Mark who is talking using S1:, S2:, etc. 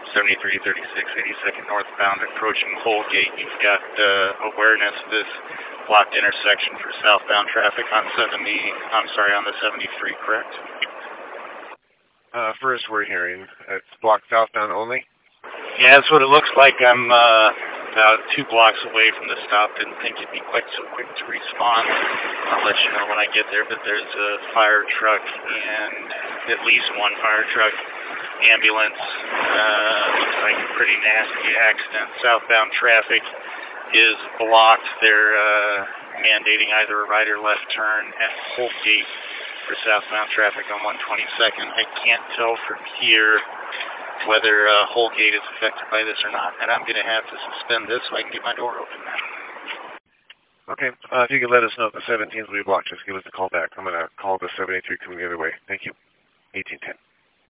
S1: 73, 36, 82nd northbound approaching Holgate. You've got awareness of this blocked intersection for southbound traffic on on the 73, correct?
S2: First we're hearing it's blocked southbound only?
S1: Yeah, that's what it looks like. I'm about 2 blocks away from the stop. Didn't think it'd be quite so quick to respond. I'll let you know when I get there, but there's a fire truck and at least one fire truck, ambulance. Looks like a pretty nasty accident. Southbound traffic is blocked. They're mandating either a right or left turn at Holgate for southbound traffic on 122nd. I can't tell from here whether Holgate is affected by this or not, and I'm going to have to suspend this so I can get my door open now.
S2: Okay, if you could let us know if the 17th will be blocked, just give us a call back. I'm going to call the 783 coming the other way. Thank you. 1810.